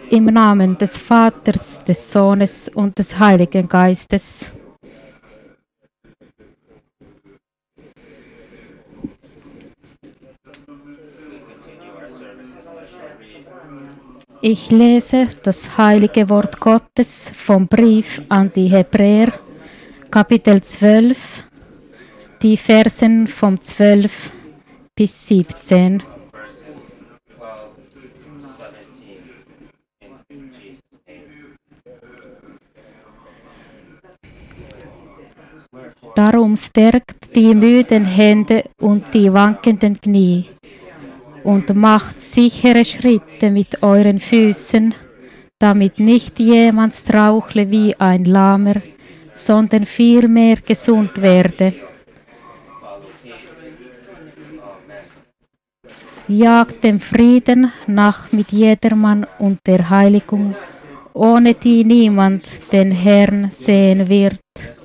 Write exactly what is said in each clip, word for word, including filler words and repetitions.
Im Namen des Vaters, des Sohnes und des Heiligen Geistes. Ich lese das heilige Wort Gottes vom Brief an die Hebräer, Kapitel zwölf, die Versen vom zwölf bis siebzehn. Darum stärkt die müden Hände und die wankenden Knie und macht sichere Schritte mit euren Füßen, damit nicht jemand strauchle wie ein Lahmer, sondern vielmehr gesund werde. Jagt dem Frieden nach mit jedermann und der Heiligung, ohne die niemand den Herrn sehen wird.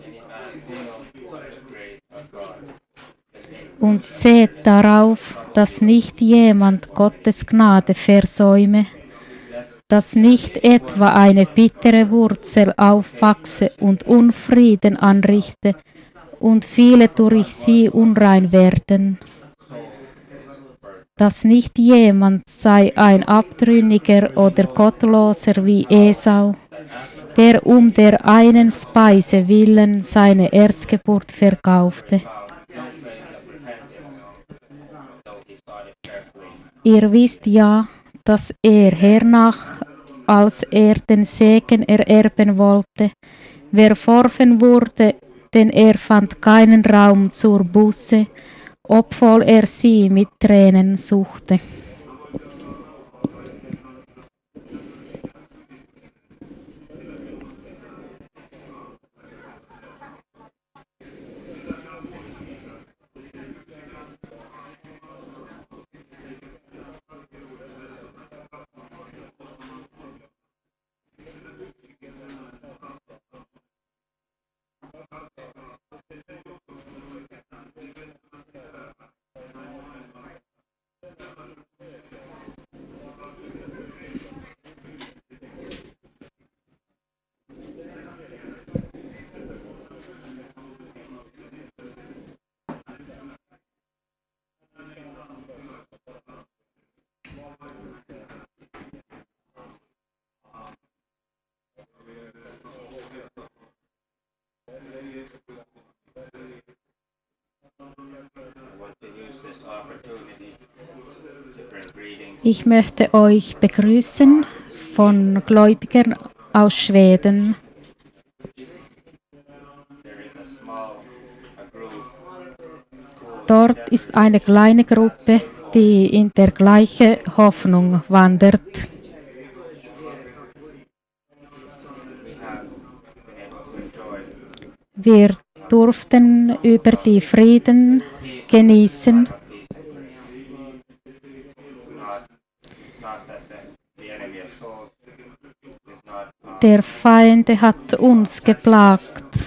Und seht darauf, dass nicht jemand Gottes Gnade versäume, dass nicht etwa eine bittere Wurzel aufwachse und Unfrieden anrichte und viele durch sie unrein werden. Dass nicht jemand sei ein Abtrünniger oder Gottloser wie Esau, der um der einen Speise willen seine Erstgeburt verkaufte. Ihr wisst ja, dass er hernach, als er den Segen ererben wollte, verworfen wurde, denn er fand keinen Raum zur Buße, obwohl er sie mit Tränen suchte. Ich möchte euch begrüßen von Gläubigern aus Schweden. Dort ist eine kleine Gruppe, die in der gleichen Hoffnung wandert. Wir durften über die Frieden genießen. Der Feind hat uns geplagt.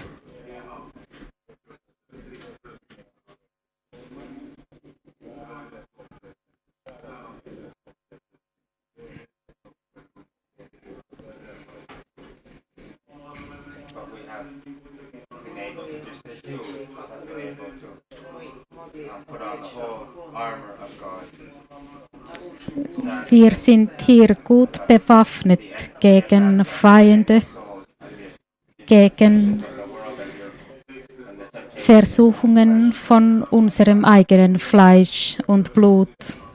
Wir sind hier gut bewaffnet gegen Feinde, gegen Versuchungen von unserem eigenen Fleisch und Blut.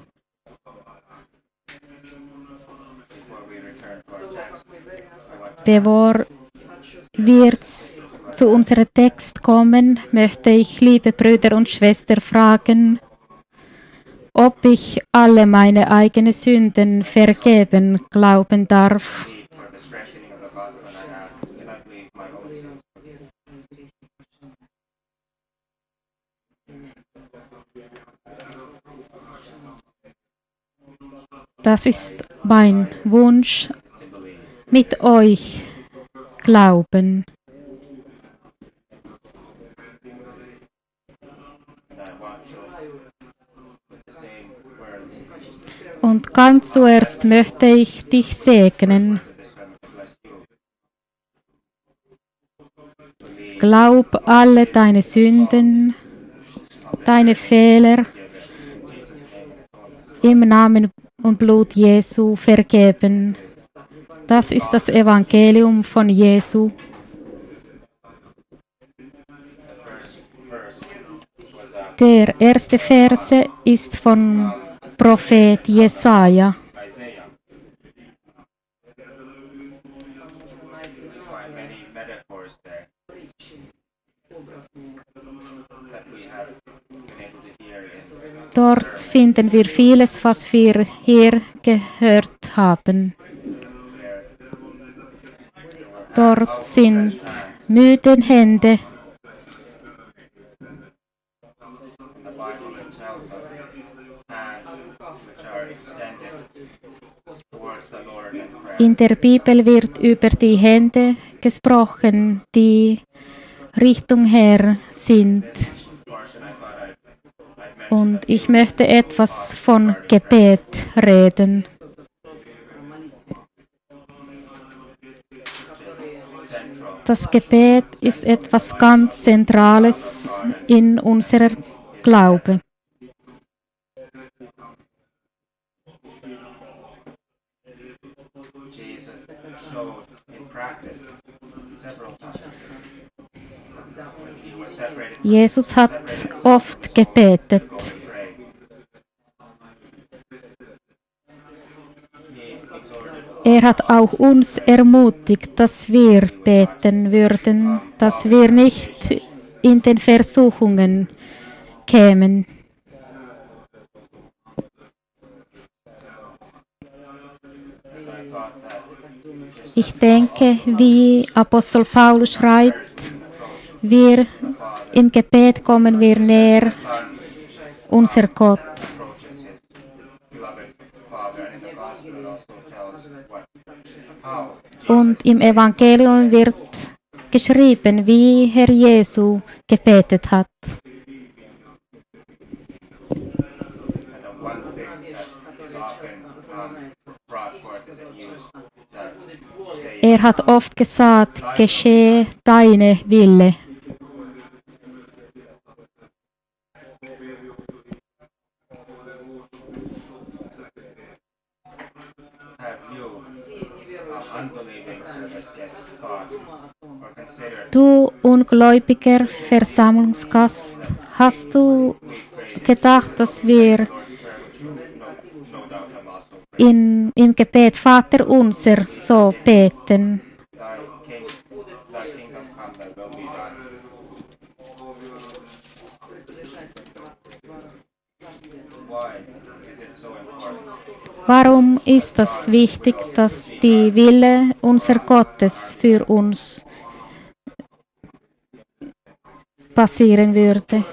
Bevor wir zu unserem Text kommen, möchte ich, liebe Brüder und Schwestern, fragen, ob ich alle meine eigenen Sünden vergeben glauben darf. Das ist mein Wunsch, mit euch glauben. Und ganz zuerst möchte ich dich segnen. Glaub alle deine Sünden, deine Fehler im Namen und Blut Jesu vergeben. Das ist das Evangelium von Jesu. Der erste Verse ist von Prophet Jesaja. Dort finden wir vieles, was wir hier gehört haben. Dort sind müde Hände. In der Bibel wird über die Hände gesprochen, die Richtung Herr sind. Und ich möchte etwas von Gebet reden. Das Gebet ist etwas ganz Zentrales in unserer Glaube. Jesus hat oft gebetet. Er hat auch uns ermutigt, dass wir beten würden, dass wir nicht in den Versuchungen kämen. Ich denke, wie Apostel Paulus schreibt, wir im Gebet kommen wir näher unser Gott. Und im Evangelium wird geschrieben, wie Herr Jesu gebetet hat. Er hat oft gesagt, geschehe deine Wille. Du ungläubiger Versammlungsgast, hast du gedacht, dass wir in, im Gebet Vater unser so beten? Warum ist das wichtig, dass die Wille unser Gottes für uns passieren würde?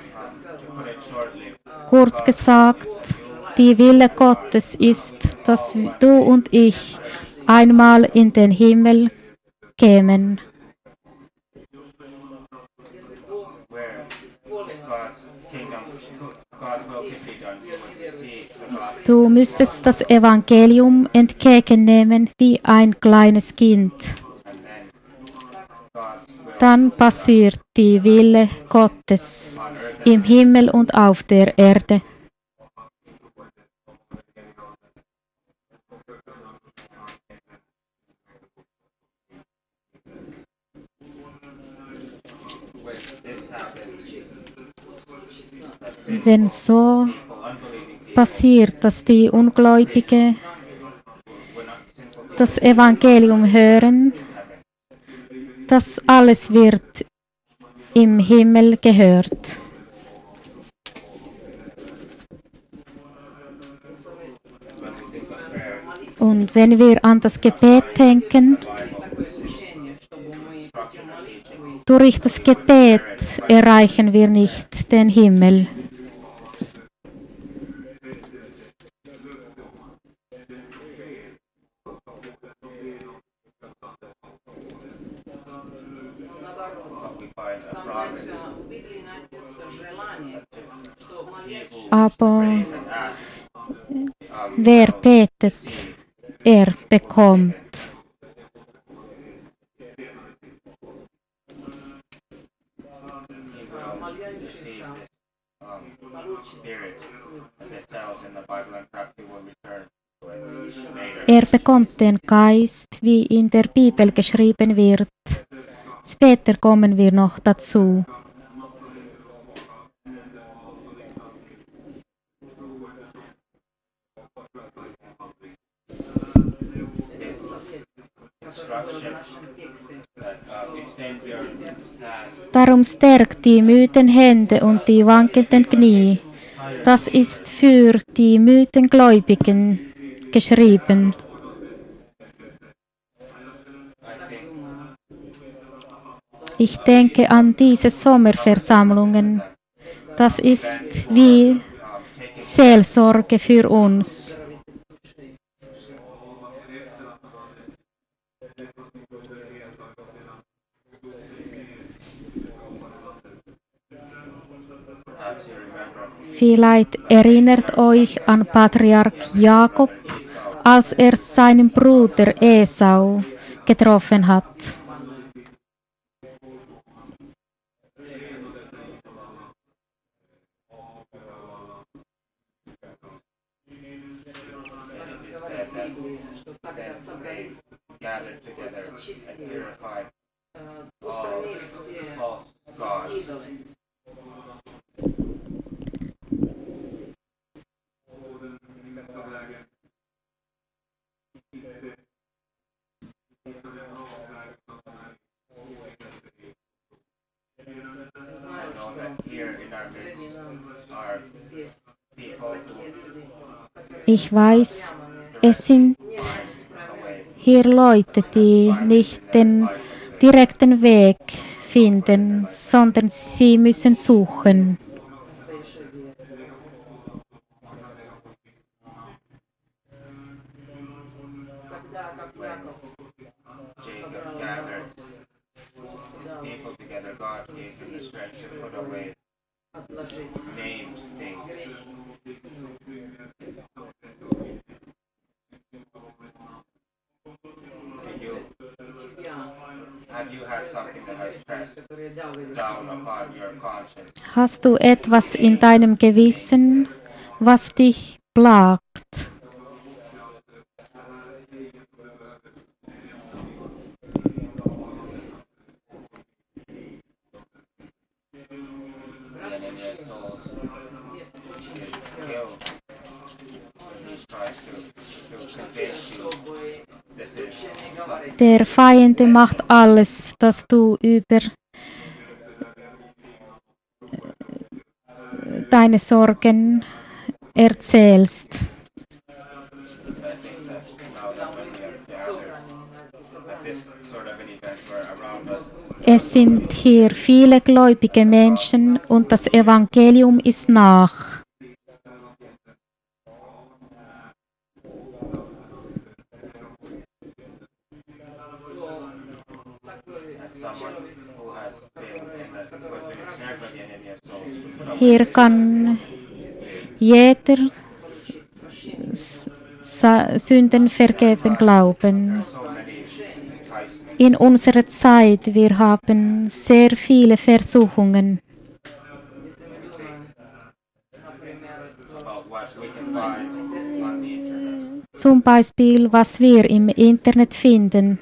Kurz gesagt, die Wille Gottes ist, dass du und ich einmal in den Himmel kämen. Du müsstest das Evangelium entgegennehmen wie ein kleines Kind. Dann passiert die Wille Gottes im Himmel und auf der Erde. Wenn so passiert, dass die Ungläubigen das Evangelium hören, das alles wird im Himmel gehört. Und wenn wir an das Gebet denken, durch das Gebet erreichen wir nicht den Himmel. Aber Wer betet, er bekommt. Er bekommt den Geist, wie in der Bibel geschrieben wird. Später kommen wir noch dazu. Darum stärkt die müden Hände und die wankenden Knie. Das ist für die müden Gläubigen geschrieben. Ich denke an diese Sommerversammlungen. Das ist wie Seelsorge für uns. Vielleicht erinnert euch an Patriarch Jakob, als er seinen Bruder Esau getroffen hat. Ich weiß, es sind hier Leute, die nicht den direkten Weg finden, sondern sie müssen suchen. Hast du etwas in deinem Gewissen, was dich plagt? Der Feind macht alles, dass du über deine Sorgen erzählst. Es sind hier viele gläubige Menschen und das Evangelium ist nach. Hier kann jeder Sünden vergeben glauben. In unserer Zeit, wir haben sehr viele Versuchungen. Zum Beispiel, was wir im Internet finden.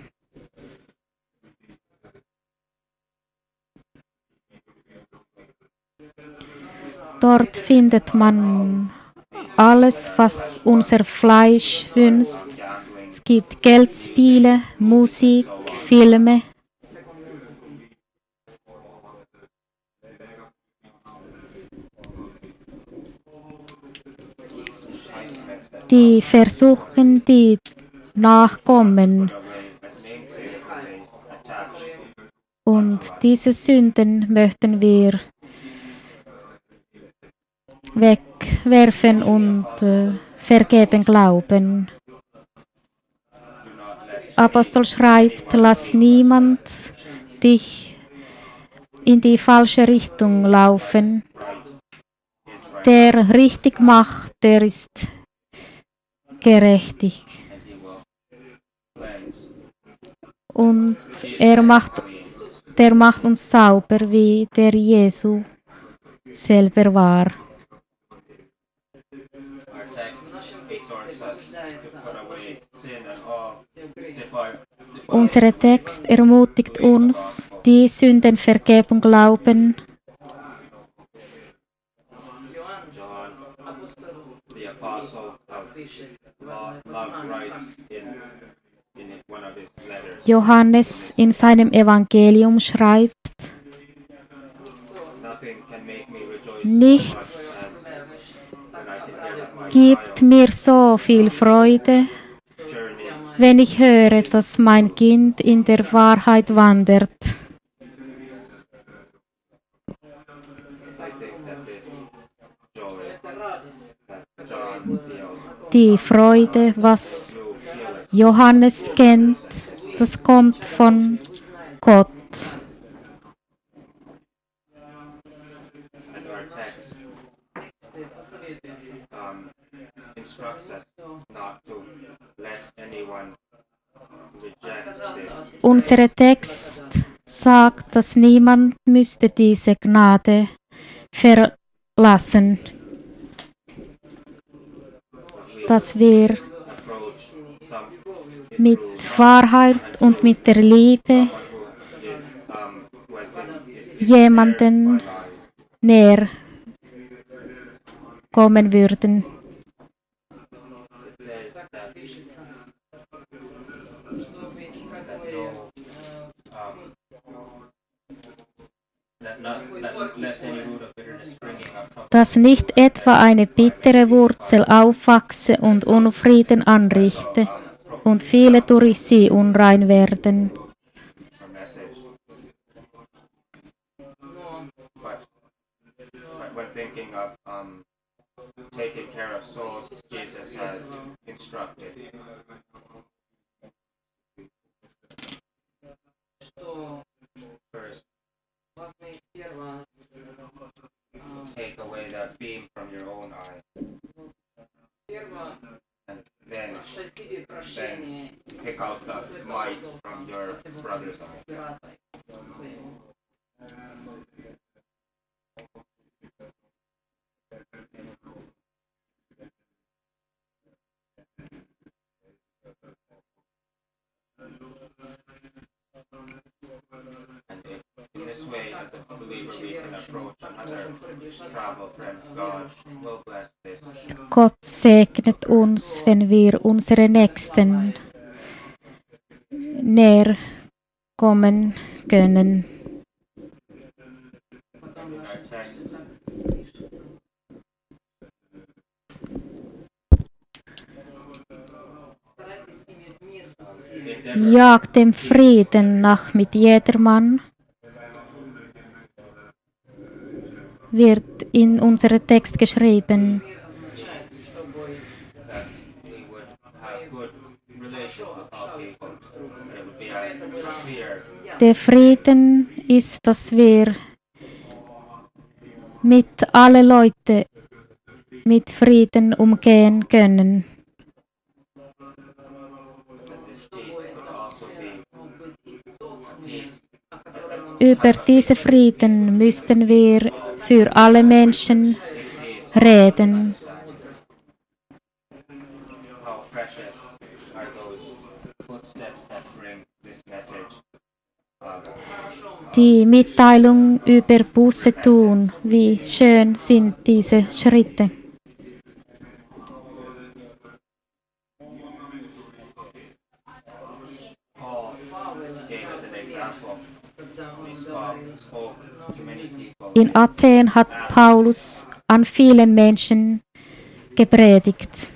Dort findet man alles, was unser Fleisch wünscht. Es gibt Geldspiele, Musik, Filme. Die versuchen, die nachkommen. Und diese Sünden möchten wir wegwerfen und äh, vergeben glauben. Apostel schreibt, lass niemand dich in die falsche Richtung laufen. Der richtig macht, der ist gerechtig. Und er macht, der macht uns sauber, wie der Jesu selber war. Unser Text ermutigt uns, die Sündenvergebung glauben. Johannes in seinem Evangelium schreibt: Nichts gibt mir so viel Freude, wenn ich höre, dass mein Kind in der Wahrheit wandert. Die Freude, was Johannes kennt, das kommt von Gott. Unser Text sagt, dass niemand müsste diese Gnade verlassen. Dass wir mit Wahrheit und mit der Liebe jemanden näher kommen würden. Dass nicht etwa eine bittere Wurzel aufwachse und Unfrieden anrichte und viele durch sie unrein werden. Take away that beam from your own eye. And then, then pick out the mite from your brother's eye. And if in this way, as a believer, we can approach another travel friend, God will bless this. Gott segnet uns, wenn wir unsere Nächsten näher kommen können. Jagt dem Frieden nach mit jedermann, wird in unserem Text geschrieben. Der Frieden ist, dass wir mit allen Leuten mit Frieden umgehen können. Über diesen Frieden müssten wir für alle Menschen reden. Die Mitteilung über Buße tun, wie schön sind diese Schritte. In Athen hat Paulus an vielen Menschen gepredigt.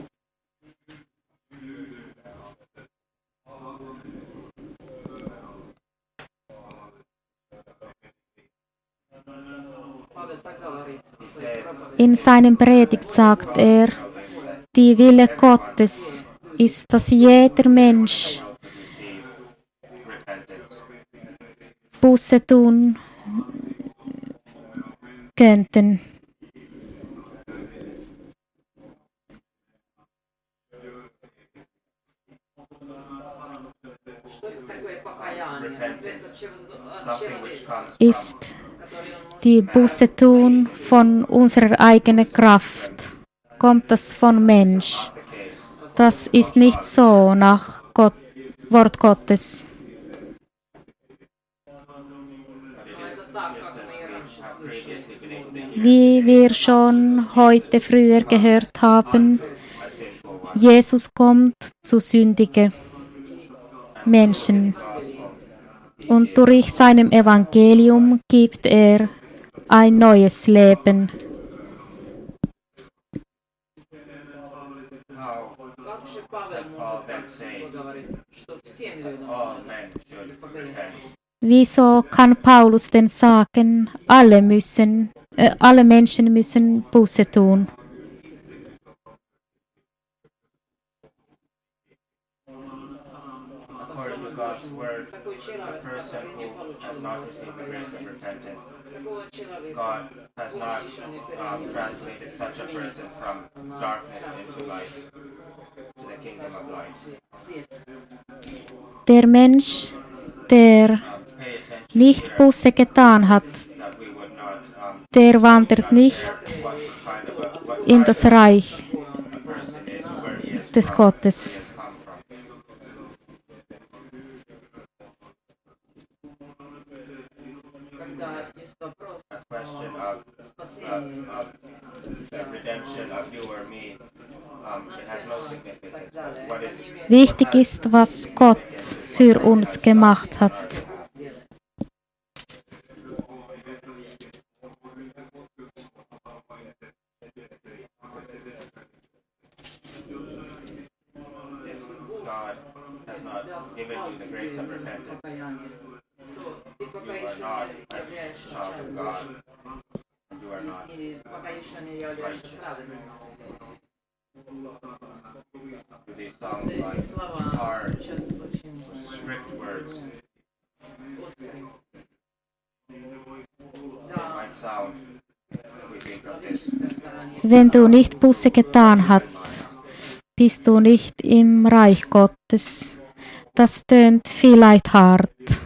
In seinem Predigt sagt er, die Wille Gottes ist, dass jeder Mensch Buße tun könnten. ist die Buße tun von unserer eigenen Kraft. Kommt das von Mensch? Das ist nicht so nach Gott, Wort Gottes. Wie wir schon heute früher gehört haben, Jesus kommt zu sündigen Menschen und durch seinem Evangelium gibt er ein neues Leben. Wieso kann Paulus denn sagen, alle müssen, äh, alle Menschen müssen Buße tun? According to God's word, a person who has not received the grace of repentance, God has not um, translated such a person from darkness into light, to the kingdom of light. Der Mensch, der nicht Buße getan hat, der wandert nicht in das Reich des Gottes. Wichtig ist, was Gott für uns gemacht hat. God has not given you the grace of repentance. You are not a child of God, and you are not righteous. These sound like hard, strict words. They might sound, if we think of this, Wenn du nicht Buße getan hast, bist du nicht im Reich Gottes. Das tönt vielleicht hart.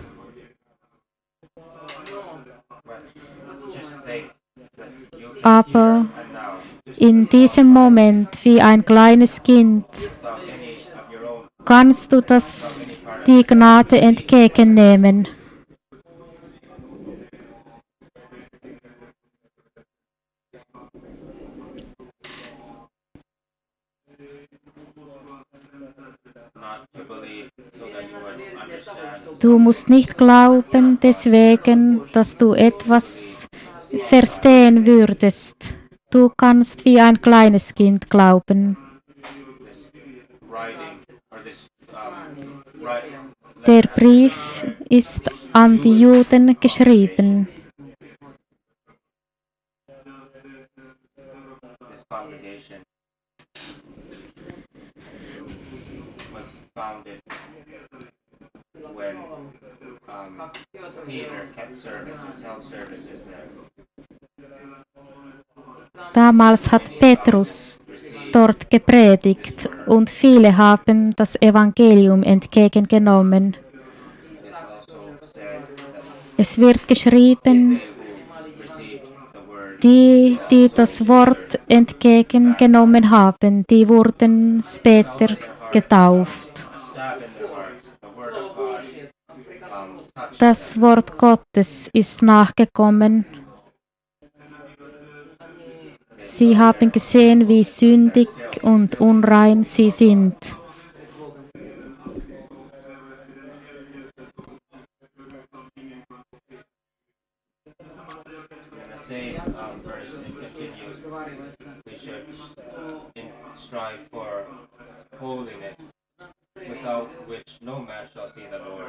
Aber in diesem Moment, wie ein kleines Kind, kannst du das, die Gnade entgegennehmen. Du musst nicht glauben, deswegen, dass du etwas verstehen würdest. Du kannst wie ein kleines Kind glauben. Der Brief ist an die Juden geschrieben. When um, Peter kept services, held services there. Damals hat Petrus dort gepredigt und viele haben das Evangelium entgegengenommen. Es wird geschrieben, die, die das Wort entgegengenommen haben, die wurden später getauft. Das Wort Gottes ist nachgekommen. Sie haben gesehen, wie sündig und unrein sie sind. Without which no man shall see the Lord.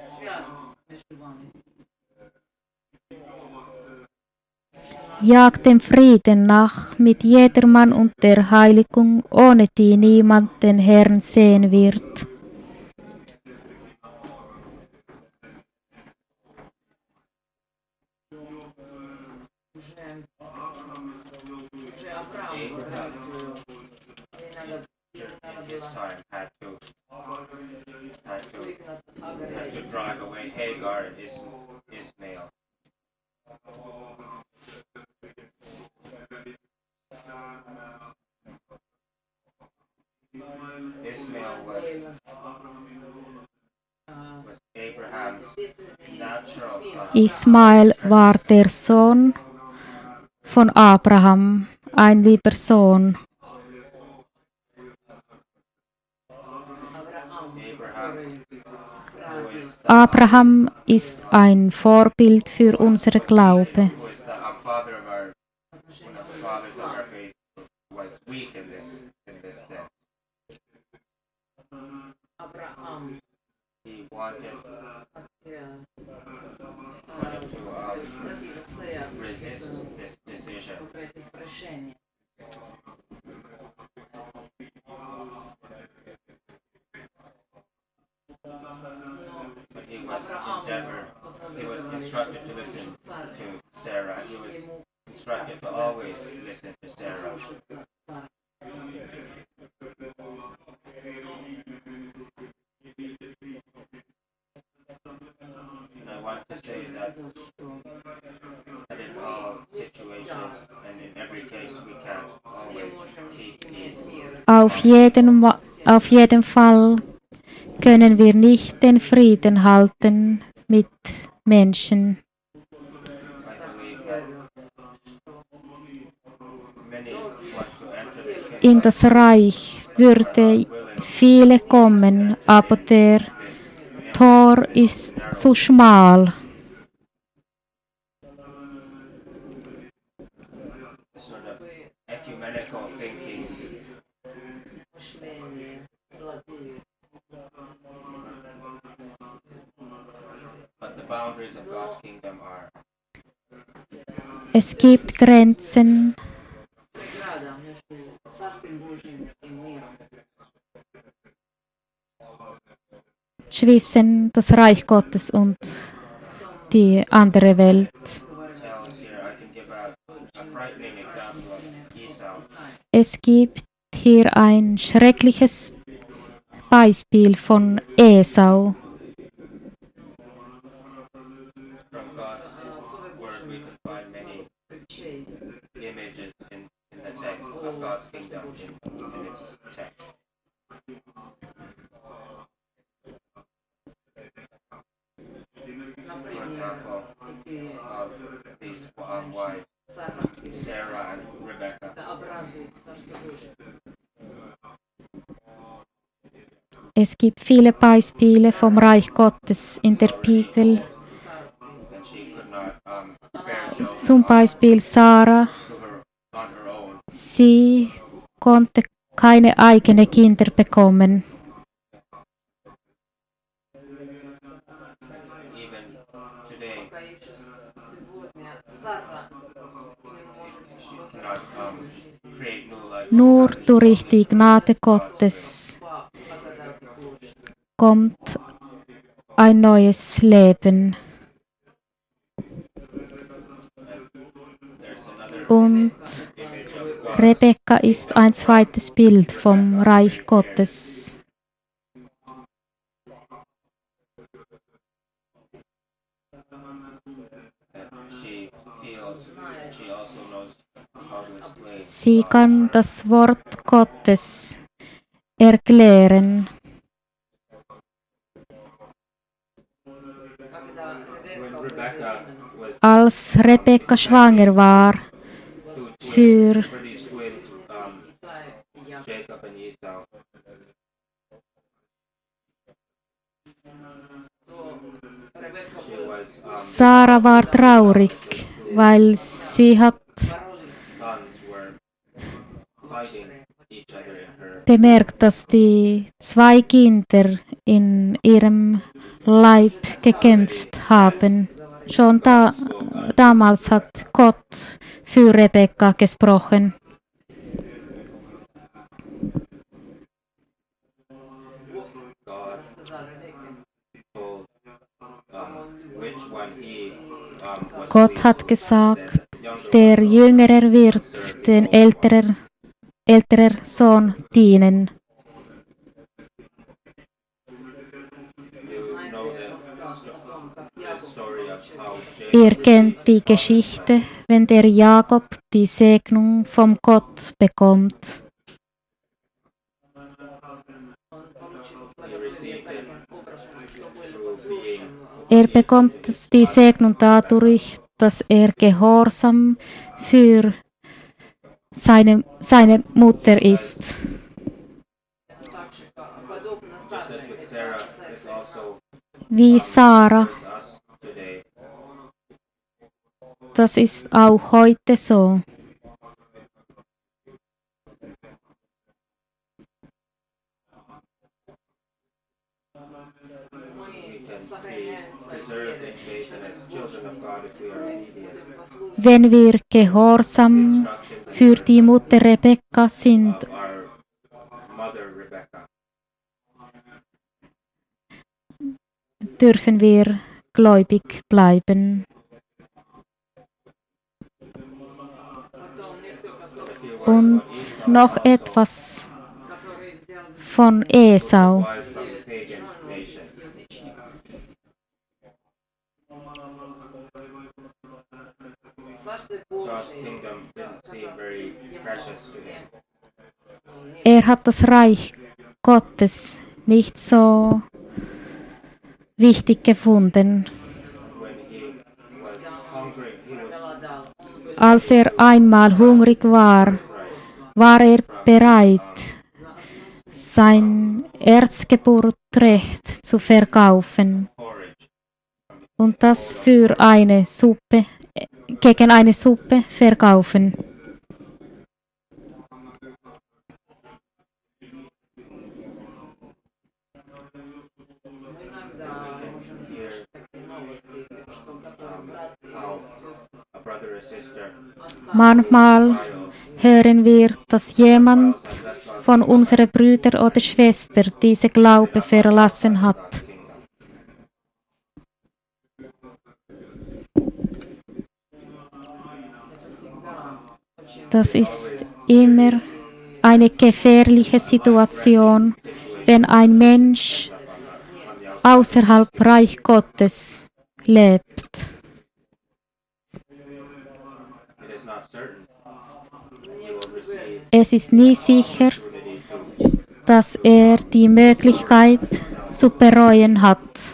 Jagt dem Frieden nach mit jedermann und der Heiligung, ohne die niemand den Herrn sehen wird. Abraham in his time had to had to, had to drive away Hagar and Is- Ismail. Ismail was, was Abraham's natural son. Ismael war der Sohn von Abraham, ein lieber Sohn. Abraham, who is Abraham ist ein Vorbild für unseren Glaube. who is the um, father of our, one of the fathers of our faith, was weak in this in this sense. He wanted wanted to um, resist this decision. But he was endeavored, he was instructed to listen to Sarah. He was instructed to always listen to Sarah. And I want to say that, that in all situations and in every case we can't always keep peace. Auf jeden, Wa- auf jeden Fall können wir nicht den Frieden halten mit Menschen. I believe that many want to enter this In kingdom das Reich würde viele kommen, aber der Tor ist zu schmal. sort of ecumenical thinking. But the boundaries of God's kingdom are Es gibt Grenzen zwischen das Reich Gottes und die andere Welt. tells here. I can give a, a frightening example of Esau. Es gibt hier ein schreckliches Beispiel von Esau. From God's word, we can find many images in, in the text of God's kingdom in, in its text. For example, of these um, wives, Sarah and Rebecca. Es gibt viele Beispiele vom Reich Gottes in der Bibel. And she could not um, bear children Zum Beispiel Sarah. to her, on her own. Sie konnte keine eigenen Kinder bekommen. Even today, she cannot um, create new life. Nur durch die Gnade Gottes kommt ein neues Leben. There's another Und image of God. Rebekka ist ein zweites Bild vom Reich Gottes. That she feels, she also knows how to explain. Sie kann das Wort Gottes erklären. When Rebecca was Als Rebekka schwanger war two für twins, for these twins, um, Jacob and Esau, she was um, Sarah war traurig, weil sie hat sons were fighting each other in her. bemerkt, dass die zwei Kinder in ihrem Leib gekämpft haben. Schon da, damals hat Gott für Rebekka gesprochen. God told um, which one he um, was Gott pleased hat with. gesagt, Said, "Younger der Jüngere wird den älteren, älteren Sohn dienen. know the, the story of how Ihr Jacob kennt die Geschichte, wenn der Jakob die Segnung vom Gott bekommt. he received it through being Er bekommt die Segnung dadurch, dass er gehorsam für seine, seine Mutter ist. just as with Sarah is also Wie Sarah, it's us today. das ist auch heute so. We can be preserved in faith and as children of God if we are obedient. Wenn wir gehorsam Instructions für die Mutter Rebekka sind, of our mother Rebecca. dürfen wir gläubig bleiben. A few words Und about Esau noch also, etwas von Esau. who was from a pagan nation. God's kingdom didn't seem very precious to him. Er hat das Reich Gottes nicht so wichtig gefunden. When he was hungry, he was Als er einmal hungrig war, right. war er bereit, sein Erstgeburtsrecht zu verkaufen Porridge. und das für eine Suppe, äh, gegen eine Suppe verkaufen. Here, um, how a brother or sister Manchmal trials, hören wir, dass jemand von unseren Brüdern oder Schwestern diese Glaube verlassen hat. kingdom. Das ist immer eine gefährliche Situation, wenn ein Mensch außerhalb Reich Gottes lebt. It is not certain he will receive Es ist nie sicher, opportunity to dass er die Möglichkeit zu bereuen hat.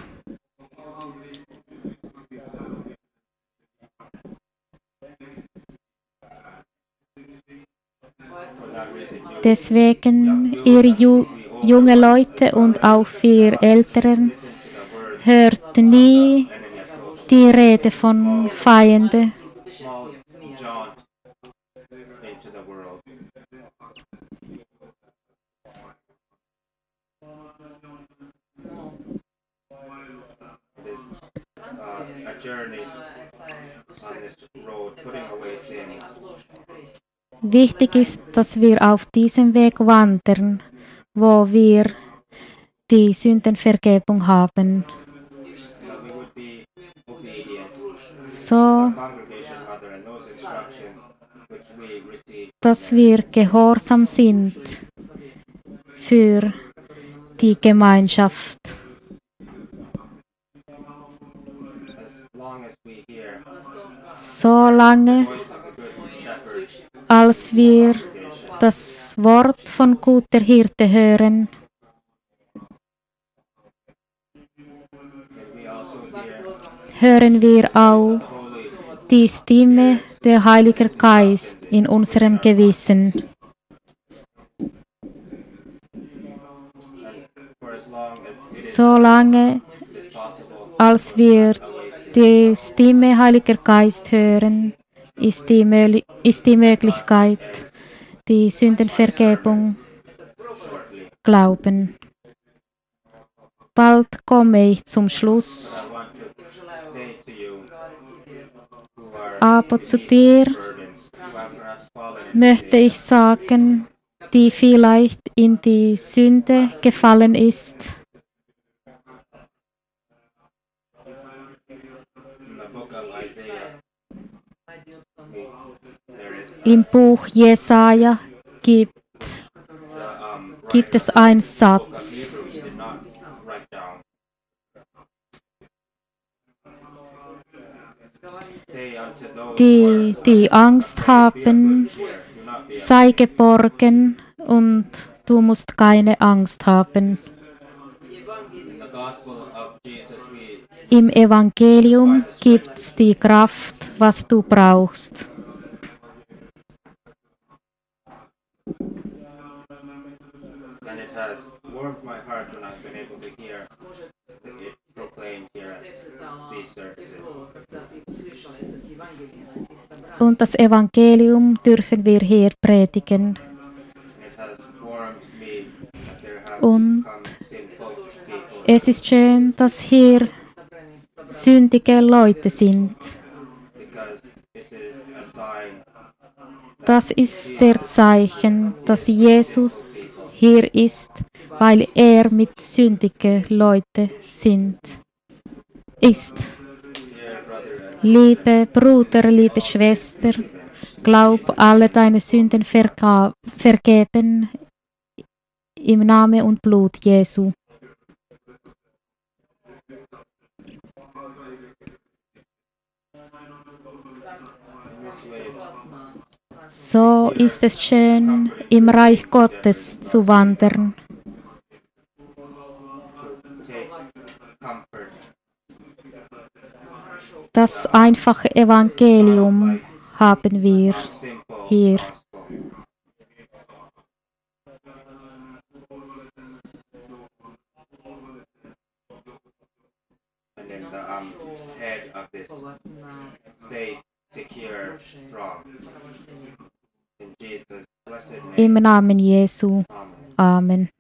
for that reason you Deswegen, ihr Ju junge Leute und auch ihr Älteren, listen to the word hört nie enemy approach. die Rede von Feinde. Small jaunt into the world. It is uh, a journey on this road, putting away sins. Wichtig ist, dass wir auf diesem Weg wandern, wo wir die Sündenvergebung haben. That we would be obedient So, congregation mother and those instructions which we receive dass wir gehorsam sind für die Gemeinschaft. as long as we hear Solange, voice of the good shepherd als wir congregation. das Wort von guter Hirte hören, May we also hear hören wir auch holy die Stimme der Heilige Geist in unserem Gewissen. for as long as it is, Solange, is possible als wir away sin. die Stimme Heiliger Geist hören, ist die, Möli- ist die Möglichkeit, die Sündenvergebung Shortly, glauben. Bald komme ich zum Schluss, I want to say to you who are aber zu dir burdens, who have perhaps fallen into möchte ich sagen, die vielleicht in die Sünde gefallen ist. in the book of Isaiah. We, there is Im Buch Jesaja gibt, the um, gibt es einen book of Satz. Hebrews did not write down. say unto those die, die Angst haben, do not be sei geborgen und du musst keine Angst haben. in the gospel of Jesus we Im Evangelium gibt's die Kraft, was du brauchst. and it has warmed my heart when I've been able to hear it proclaimed here at these services. Und das Evangelium dürfen wir hier predigen. It has warmed me that there have Und come sinful people es ist schön, dass hier sündige Leute sind. because this is a sign Das ist der Zeichen, dass Jesus hier ist, weil er mit sündigen Leuten sind. Ist. dear brother and Liebe Bruder, liebe Schwester, glaub, alle deine Sünden verga- vergeben im Namen und Blut Jesu. in this way it's So ist es schön, im Reich Gottes zu wandern. to take comfort Das einfache Evangelium haben wir from simple hier. gospel. And in the um, head of this safe, secure throng. In Jesus' blessed name. Im Namen Jesu. Amen. Amen.